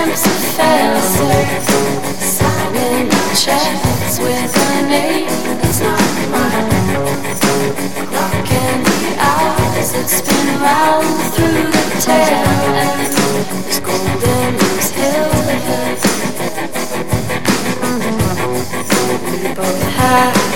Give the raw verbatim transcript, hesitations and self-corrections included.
times I fell asleep, signing checks with a name that's not mine. Clocking the hours that spin round through the tail end. There's gold in those hills. We both had